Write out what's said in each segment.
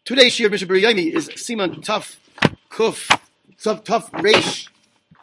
Today's Shir Mishnah Berurah Yomi is Siman Tuf Kuf Tuf Reish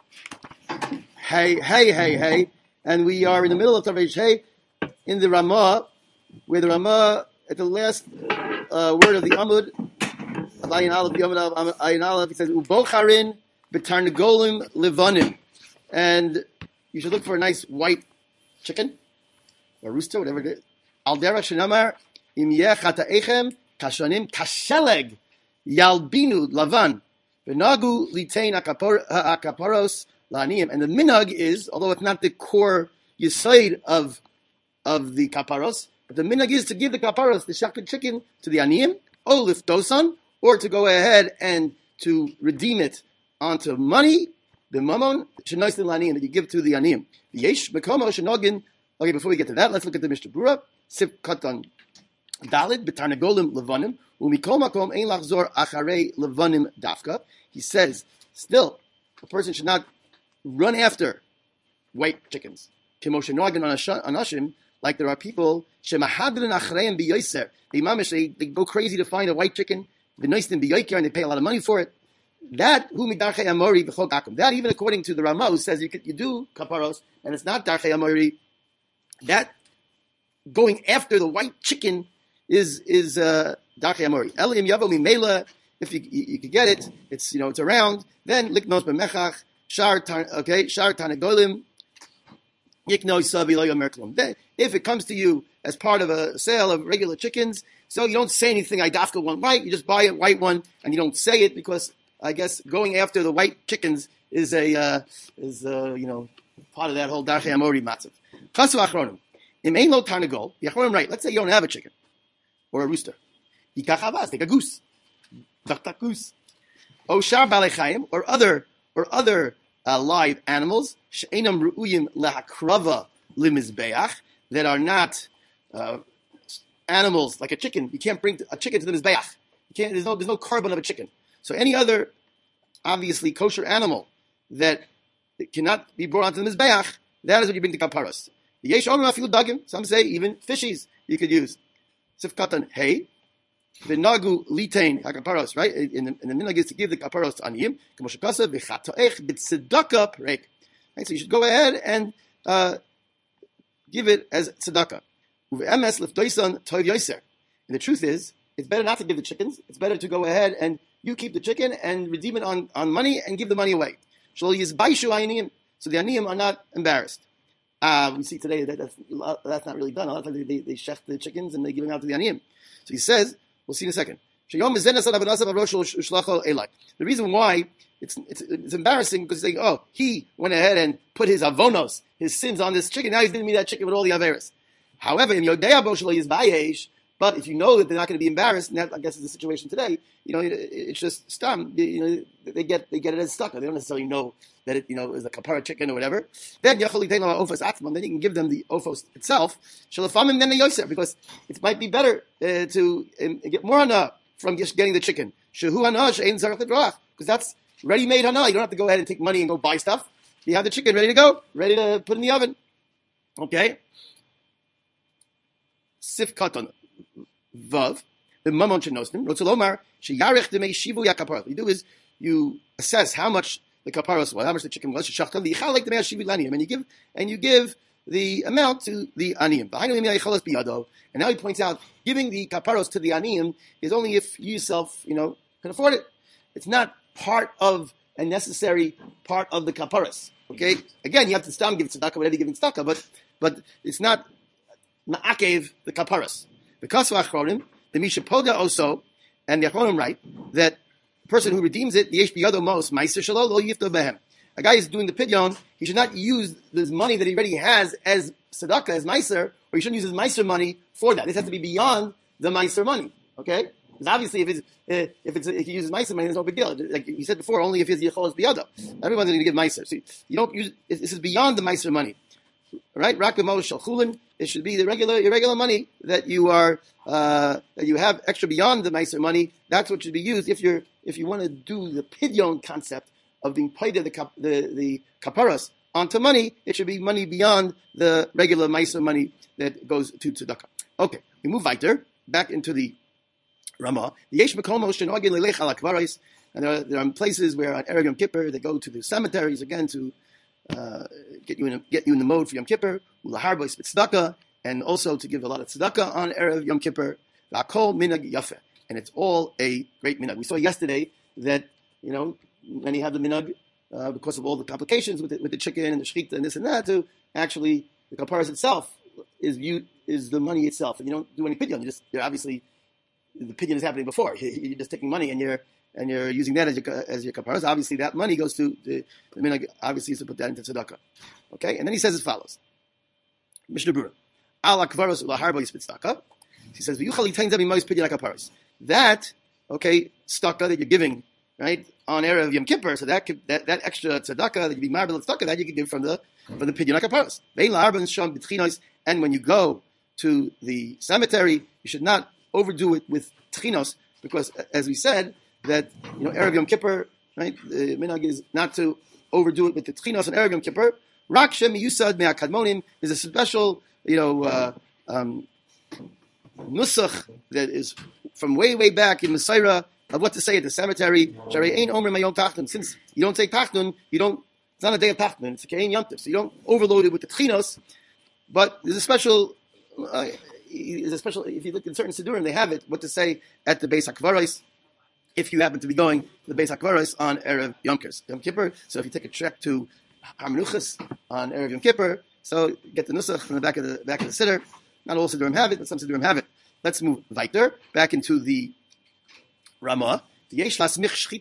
Hey, and we are in the middle of Tuf Reish Hey in the Ramah, where the Ramah at the last word of the Amud of Ayin Aleph, the Amud of Ayin Aleph, he says Ubocharin B'Tarnagolim Levanim, and you should look for a nice white chicken or rooster, whatever it is. Al derech shenamar im yeh chata'echem kashanim kasheleg yalbinu lavan v'nagu litain akaparos la'aniyim. And the minhag is, although it's not the core yisaid of the kaparos, but the minhag is to give the kaparos, the shachted chicken, to the aniyim, or liftosan, or to go ahead and to redeem it onto money, the mamon shenois la'aniyim, that you give to the aniyim. Yesh mekomo shenogin. Okay, before we get to that, let's look at the Mishnah Berurah. Sif katan dalid b'tarnagolim levanim umikol makom ein lachzor acharei levanim dafka. He says, still, a person should not run after white chickens. Kemoshe noagin anashim, like there are people shemahadrin achreim biyoser. They go crazy to find a white chicken. V'noistim biyoker, and they pay a lot of money for it. That hu midarchei amori v'chol akum. That even according to the Ramah, who says you do kaparos, and it's not darchei amori. That going after the white chicken is darchei amori. Elim yavo mimela. If you could get it, it's it's around. Then liknos b'mechach shar tanagolim yikno sabi lo yomer klum. Then if it comes to you as part of a sale of regular chickens, so you don't say anything. I dafka one white. You just buy a white one and you don't say it because I guess going after the white chickens is part of that whole darchei amori matzav. Chasu achronim. Im ein lo tarnagol. The achronim right. Let's say you don't have a chicken or a rooster. Yikach avaz. Take a goose. Dachtak goose. O shar balei chayim, or other live animals. She'enam ru'uyim lehakrava limizbeach, that are not animals like a chicken. You can't bring a chicken to the mizbeach. There's no carbon of a chicken. So any other obviously kosher animal that cannot be brought onto the mizbeach, that is what you bring to kaparos. Some say even fishies you could use. Sifkatan hey, v'nagu litain hakaparos, right? In the minhag is to give the kaparos to aniyim. Kamoshakasa v'chatoech b'tzedakah perek. Right, so you should go ahead and give it as tzedakah. Uve'emes liftoisan tov yoser. And the truth is, it's better not to give the chickens. It's better to go ahead and you keep the chicken and redeem it on money and give the money away. Shlo yizbaishu aniyim. So the aniyim are not embarrassed. We see today that's not really done. A lot of times they chef the chickens and they give them out to the aniyim. So he says, we'll see in a second. The reason why it's embarrassing because they say, he went ahead and put his avonos, his sins on this chicken. Now he's giving me that chicken with all the averos. However, but if you know that they're not going to be embarrassed, and that I guess is the situation today, it's just stam. They get it as stuck. They don't necessarily know that it is a kapara chicken or whatever. Then then you can give them the ofos itself. Because it might be better to get more hana from just getting the chicken. Because that's ready-made hana. You don't have to go ahead and take money and go buy stuff. You have the chicken ready to go, ready to put in the oven. Okay. Sif katan. Vav, the mamon shenosnim. Rotzolomar sheyarech demei shivu yakaparos. What you do is you assess how much the kaparos was, how much the chicken was. Shechachtam v'yichalek demei shivu laniyim, and you give the amount to the aniyim. And now he points out giving the kaparos to the aniyim is only if you yourself can afford it. It's not part of a necessary part of the kaparos. Okay, again you have to give tzedakah whatever you're giving tzedakah, but it's not ma'akev the kaparos. Because of achronim, the mishapoda also, and the achronim write that the person who redeems it, the yesh biyado mos meiser shelo lo yifto behem. A guy is doing the pidyon, he should not use this money that he already has as tzedakah, as meiser, or he shouldn't use his meiser money for that. This has to be beyond the meiser money. Okay, because obviously if he uses meiser money, there's no big deal. Like you said before, only if his yichol is biyado. Everyone's going to give meiser. So you don't use this is beyond the meiser money. Right, rakamo shalchulin. It should be the irregular money that you are that you have extra beyond the meiser money. That's what should be used if you want to do the pidyon concept of being paid the kaparas onto money. It should be money beyond the regular meiser money that goes to tzedakah. Okay, we move weiter back into the Rama. The Yesh Makomo Shenogin Lelech Al Akvaris, and there are places where on Erev Yom Kippur they go to the cemeteries again to get you in the mode for Yom Kippur. Ulahar Bois Tzedakah, and also to give a lot of tzedakah on Erev Yom Kippur. L'Akol Minag Yafeh, and it's all a great minag. We saw yesterday that many have the minag because of all the complications with the chicken and the shechita and this and that. To actually the kaparas itself is the money itself, and you don't do any pidyon. You're obviously the pidyon is happening before. You're just taking money and you're using that as your kaparas. Obviously, that money goes to the minhag. Obviously, is to put that into tzedakah. Okay, and then he says as follows: Mishnah Berurah, Al akvaros ulahar bois tzedakah. He says v'yuchal yitain zeh mimois pidyon kaparas. That tzedakah that you're giving right on Erev Yom Kippur. So that extra tzedakah that you be marble tzedakah that you can give from the pidyon kaparas. Vein la'arban sham b'tchinos. And when you go to the cemetery, you should not overdo it with tchinos, because as we said, that Erev Yom Kippur, right? The minhag is not to overdo it with the tchinos on Erev Yom Kippur. Rak shem yusad me'akadmonim is a special, nusach that is from way back in Messiah of what to say at the cemetery. Since you don't say tachnun, it's not a day of tachnun, it's a kein yontif, so you don't overload it with the tchinos. But there's a special, if you look in certain Sidurim, they have it, what to say at the Beis HaKvaros, if you happen to be going to the Beis HaKvaros on Erev Yom Kippur. So if you take a trek to Hamenuchas on Erev Yom Kippur, so get the Nusach in the back of the Siddur. Not all Sidurim have it, but some Sidurim have it. Let's move weiter, back into the Ramah. He says,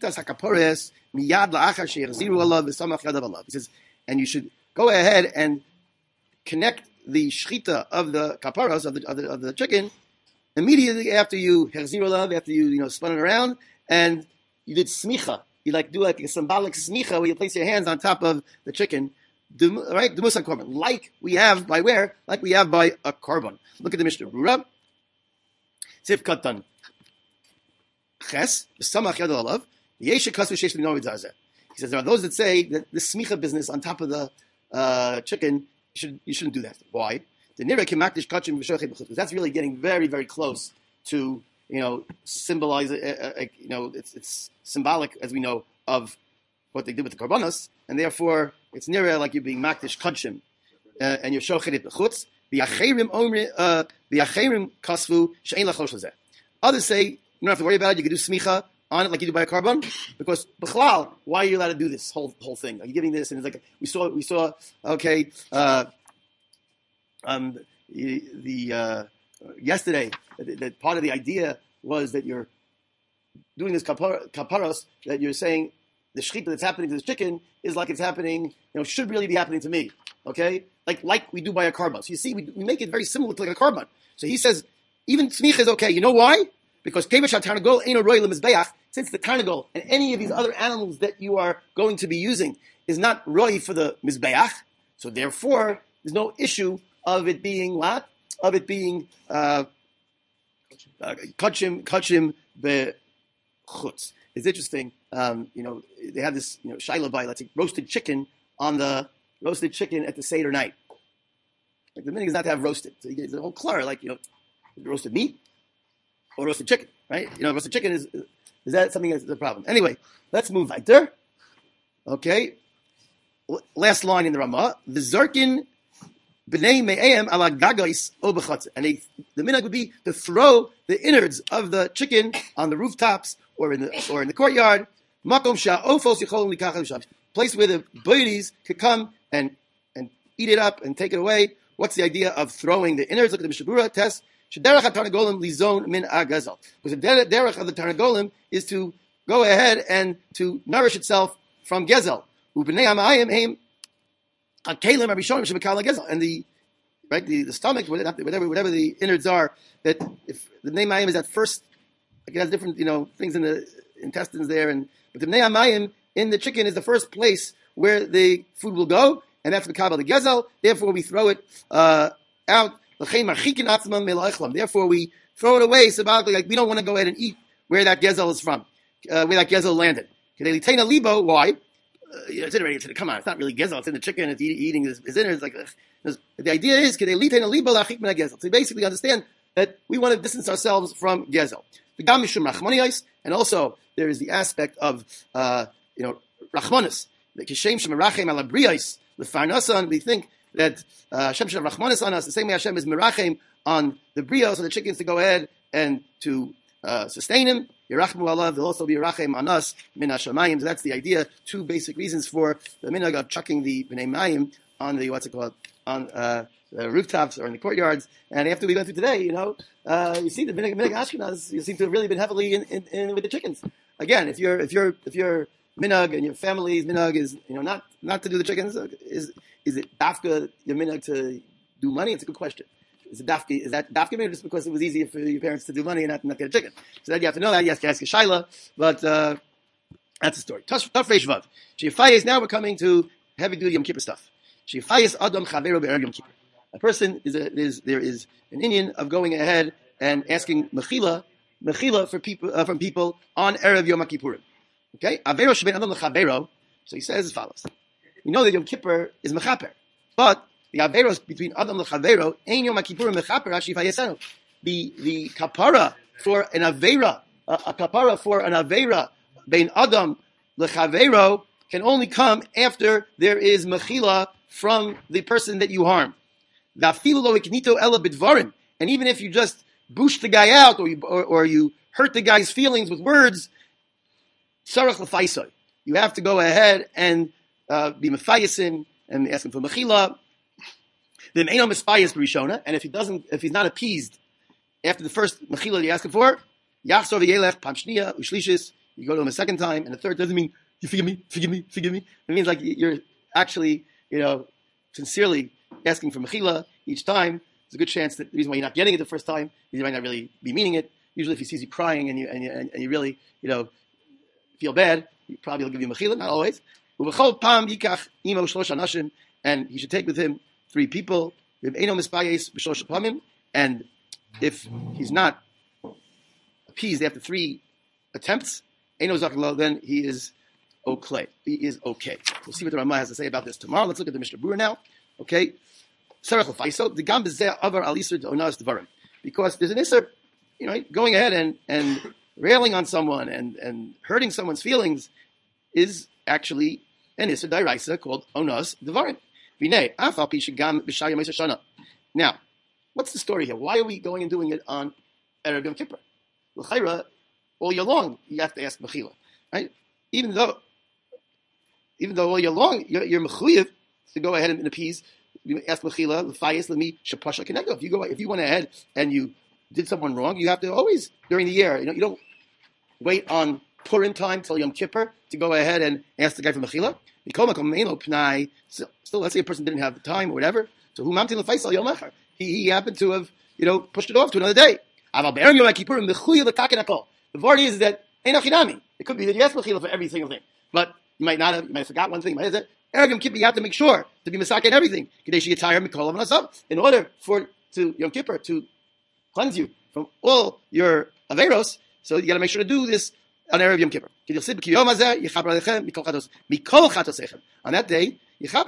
and you should go ahead and connect the shechita of the kaparas of the chicken immediately after you after you spun it around and you did smicha. You do like a symbolic smicha where you place your hands on top of the chicken, right? The Musa korban, like we have by where? Like we have by a korban. Look at the Mishnah Berurah. Tif katan ches b'samach yad alav yesh kasu sheish l'novid zazeh. He says there are those that say that the smicha business on top of the chicken. You shouldn't do that. Why? Because that's really getting very, very close to symbolize. It's symbolic, as we know, of what they did with the korbanos, and therefore it's nearer like you're being makdish kachim, and you're shochet it b'chutz. V'acherim kasvu she'ein lachosh lezeh. Others say you don't have to worry about it. You can do smicha on it like you do by a carbon, because b'chlal, why are you allowed to do this whole thing? Are you giving this? And it's like we saw. Okay, yesterday that part of the idea was that you're doing this kaparos, that you're saying the shechita that's happening to this chicken is like it's happening, should really be happening to me. Okay, like we do by a carbon. So you see, we make it very similar to like a carbon. So he says even smicha is okay. You know why? Because since the tarnagol and any of these other animals that you are going to be using is not roi for the mizbeach, so therefore there's no issue of it being what? Of it being kachim bechutz. It's interesting. They have this shaila by roasted chicken at the Seder night. Like the minhag is not to have roasted. So you get the whole klur roasted meat or roasted chicken, right? Roasted chicken is that something that's the problem? Anyway, let's move weiter. Okay, last line in the Ramah: the zarkin b'nei me'ayim ala gagos o b'chatzah, and the minhag would be to throw the innards of the chicken on the rooftops or in the courtyard. Makom sha'ofos yicholim likachal l'shav, place where the birdies could come and eat it up and take it away. What's the idea of throwing the innards? Look at the Mishnah Berurah test. Shederach ha-tarnagolim lizon min agazal. Because the derech of the tarnagolim is to go ahead and to nourish itself from gezel. Ubnei hamayim heim hakelim harishonim shebekal gezel. And the stomach, whatever the innards are, that if the bnei hamayim is at first, it has different things in the intestines there, but the bnei hamayim in the chicken is the first place where the food will go, and that's mekabel the gezel. Therefore, we throw it out. Therefore, we throw it away symbolically, like we don't want to go ahead and eat where that gezel is from, where that gezel landed. Why? It's already, come on, it's not really gezel, it's in the chicken, it's eating his innards. The idea is, so basically understand that we want to distance ourselves from gezel. The gam mishum rachmaniyos, and also there is the aspect of rachmanis. The kishem shemerachem ala briyos lefarnasan. We think that Hashem should have rachmanis on us the same way Hashem is merachem on the brios, on the chickens, to go ahead and to sustain him. Yerachmu Allah, will also be yerachem on us min hashamayim. So that's the idea. Two basic reasons for the minhag of chucking the bnei mayim on the on the rooftops or in the courtyards. And after we went through today, you see the minhag Ashkenaz, you seem to have really been heavily in with the chickens. Again, if your minhag and your family's minhag is not to do the chickens, is it dafka your minhag to do money? It's a good question. Is that dafka maybe just because it was easier for your parents to do money and not get a chicken? So that you have to know that. You have to ask a shaila, but that's the story. Tough Reish Vav. Sheyafayis. Now we're coming to heavy duty Yom Kippur stuff. Sheyafayis Adam Chavero be'erev Yom Kippur. A person there is an Indian of going ahead and asking mechila for people from people on erev Yom Kippurim. Okay, Avero sheben Adam lechavero. So he says as follows: we know that Yom Kippur is mechaper, but the averos between Adam lechavero ein Yom Kippurim mechaper hashifayesenu. The kapara for an avera, a kapara for an avera bein Adam lechavero can only come after there is mechila from the person that you harm. And even if you just boosh the guy out or you hurt the guy's feelings with words, you have to go ahead and be mefayasin and ask him for mechila. Then ain't no mispayas b'rishona, and if he's not appeased after the first mechila you ask him for, yachsor v'yelech pam shniya ushlishis, you go to him a second time, and the third doesn't mean you forgive me. It means like you're actually, sincerely asking for mechila each time. There's a good chance that the reason why you're not getting it the first time is you might not really be meaning it. Usually, if he sees you crying and you really feel bad, he probably will give you mechila. Not always. And he should take with him 3 people. And if he's not appeased after 3 attempts, then he is okay. We'll see what the Ramah has to say about this tomorrow. Let's look at the Mishnah Berurah now. Okay. Because there's an isser, going ahead and railing on someone and hurting someone's feelings is actually an isser d'oraisa called onas devarim. Now, what's the story here? Why are we going and doing it on Erev Yom Kippur? L'chayra, all year long you have to ask mechila, right? Even though all year long you're mechuyev to go ahead and appease. You ask mechila, l'fayis l'mi shapasha kenegdo. If you went ahead and you did someone wrong, you have to always during the year. You don't wait on Purim time till Yom Kippur to go ahead and ask the guy for mechila. Still, let's say a person didn't have the time or whatever. So who mamtin l'faisal yom echar? He happened to have pushed it off to another day. The word is that it could be that you ask mechila for every single thing, but you might not have. You might have forgot one thing. Erev Yom Kippur, you have to make sure to be masakin everything. In order to Yom Kippur to cleanse you from all your averos, so you got to make sure to do this on Erev Yom Kippur. On that day,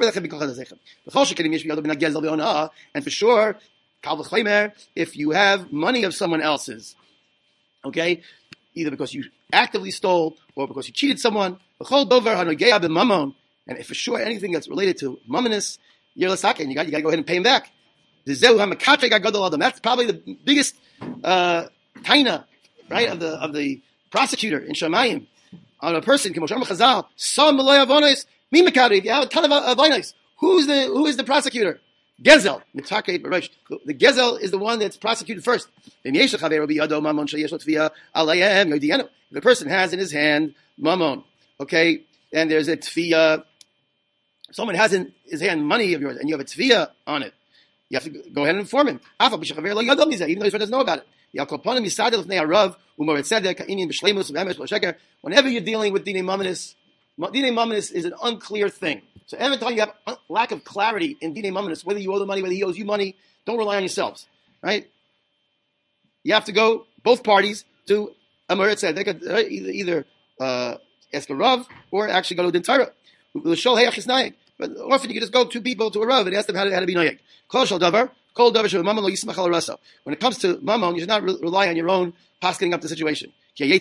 and for sure, if you have money of someone else's, okay, either because you actively stole or because you cheated someone, and if for sure anything that's related to mammonis, you got to go ahead and pay him back. That's probably the biggest taina, right, of the prosecutor in Shamayim on a person. If you have a ton of avonos, who is the prosecutor? Gezel. The Gezel is the one that's prosecuted first. If the person has in his hand mammon, okay, and there's a tefiyah, someone has in his hand money of yours, and you have a tefiyah on it, you have to go ahead and inform him, even though his friend doesn't know about it. Whenever you're dealing with Dinei Mammonis is an unclear thing. So every time you have lack of clarity in Dinei Mammonis, whether you owe the money, whether he owes you money, don't rely on yourselves. Right? You have to go, both parties, to a Meretz Tzedek. They could either ask a Rav or actually go to Din Torah. But often you can just go 2 people to a Rav and ask them how to be Noyeg. When it comes to mammon, you should not rely on your own paskening up the situation. Because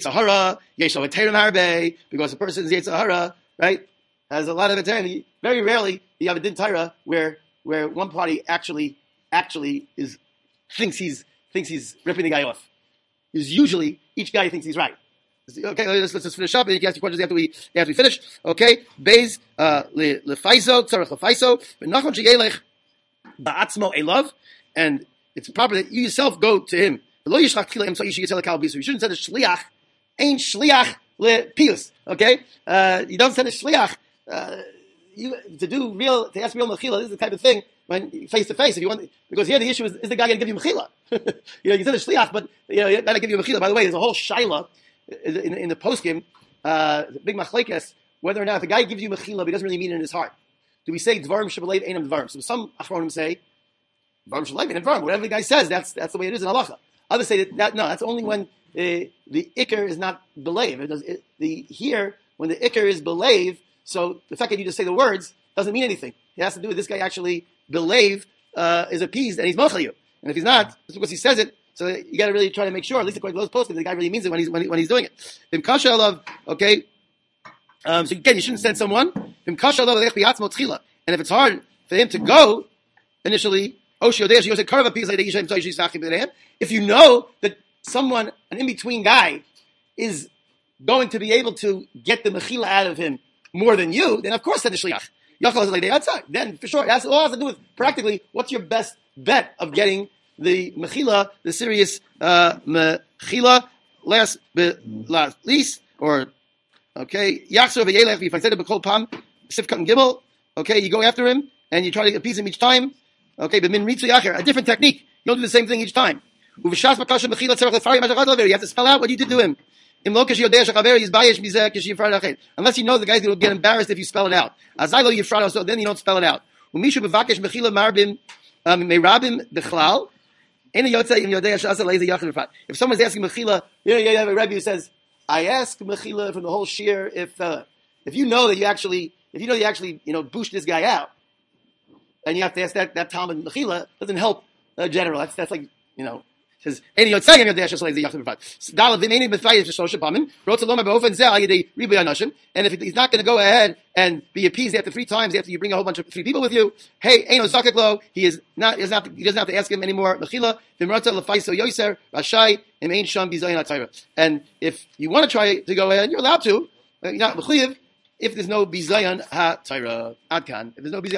the person's Yetzer Hara, right, has a lot of attention. Very rarely you have a din Torah where one party actually thinks he's ripping the guy off. Because usually each guy thinks he's right. Okay, let's just finish up. And you can ask your questions after we finish. Okay, Beis lefaiso tzarich lefaiso v'nachon sheyelech ba'atzmo elav, and it's proper that you yourself go to him. You shouldn't send a shliach. Ain't shliach lepius. Okay, you don't send a shliach to ask real mechila. This is the type of thing when face to face. If you want, because here the issue is the guy going to give you mechila? You send a shliach, but not to give you mechila. By the way, there's a whole shaila in the poskim, big machlekes, whether or not if a guy gives you mechila, but he doesn't really mean it in his heart. Do we say dvarim shebelev einam dvarim? So some achronim say dvarim shebelev einam dvarim. Whatever the guy says, that's the way it is in halacha. Others say that no, that's only when the ikar is not belev. Here when the ikar is belev, so the fact that you just say the words doesn't mean anything. It has to do with this guy actually belev is appeased and he's mochel you. And if he's not, just because he says it. So you got to really try to make sure, at least according to those posts, that the guy really means it when he's doing it. Okay. So again, you shouldn't send someone. And if it's hard for him to go initially, if you know that someone, an in-between guy, is going to be able to get the mechila out of him more than you, then of course send the shliach. Yachal is like the outside. Then for sure, it all has to do with practically what's your best bet of getting the mechila, the serious mechila, last but not least, or okay, Yachzor v'yelech v'yifatzed b'kol pam sifkat and gimel. Okay, you go after him and you try to appease him each time. Okay, but min ritzu yacher, a different technique. You don't do the same thing each time. Uv'shas b'kasha mechila tzarech lefari mashachad. You have to spell out what you did to him. Unless you know the guy's going to get embarrassed if you spell it out. So then you don't spell it out. If someone's asking mechila, you have a Rebbe who says, I ask mechila from the whole shir if you know that you actually booshed this guy out, and you have to ask that Talmud mechila, doesn't help general. That's like, says, and if he's not going to go ahead and be appeased after 3 times after you bring a whole bunch of 3 people with you, hey, he doesn't have to ask him anymore. And if you want to try to go ahead, you're allowed to. You're not mechuyev if there's no bizayon ha Torah. Adkan. If there's no bizayon